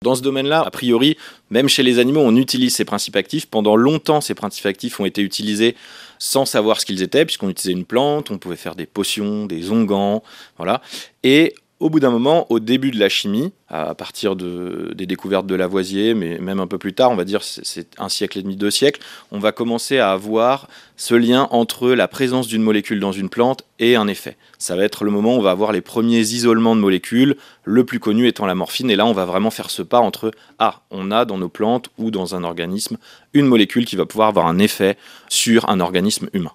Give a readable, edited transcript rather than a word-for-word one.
Dans ce domaine-là, a priori, même chez les animaux, on utilise ces principes actifs. Pendant longtemps, ces principes actifs ont été utilisés sans savoir ce qu'ils étaient, puisqu'on utilisait une plante, on pouvait faire des potions, des onguents, voilà. Et au bout d'un moment, au début de la chimie, à partir des découvertes de Lavoisier, mais même un peu plus tard, on va dire c'est 1,5 siècle, 2 siècles, on va commencer à avoir ce lien entre la présence d'une molécule dans une plante et un effet. Ça va être le moment où on va avoir les premiers isolements de molécules, le plus connu étant la morphine, et là on va vraiment faire ce pas entre on a dans nos plantes ou dans un organisme une molécule qui va pouvoir avoir un effet sur un organisme humain.